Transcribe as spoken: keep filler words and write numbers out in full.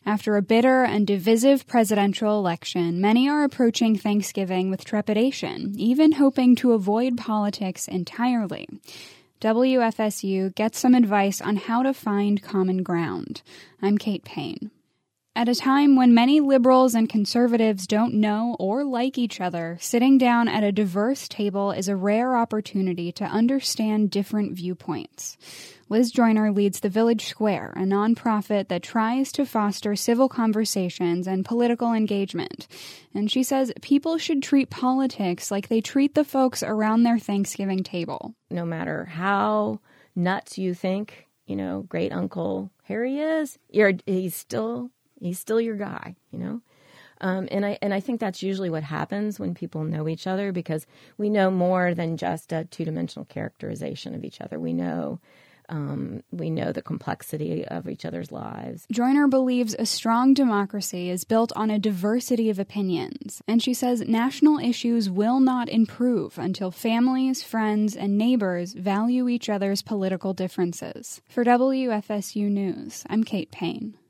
After a bitter and divisive presidential election, many are approaching Thanksgiving with trepidation, even hoping to avoid politics entirely. W F S U gets some advice on how to find common ground. I'm Kate Payne. At a time when many liberals and conservatives don't know or like each other, sitting down at a diverse table is a rare opportunity to understand different viewpoints. Liz Joyner leads The Village Square, a nonprofit that tries to foster civil conversations and political engagement. And she says people should treat politics like they treat the folks around their Thanksgiving table. No matter how nuts you think, you know, great Uncle Harry is, you're, he's still... He's still your guy, you know? Um, and I and I think that's usually what happens when people know each other, because we know more than just a two-dimensional characterization of each other. We know um, we know the complexity of each other's lives. Joyner believes a strong democracy is built on a diversity of opinions, and she says national issues will not improve until families, friends, and neighbors value each other's political differences. For W F S U News, I'm Kate Payne.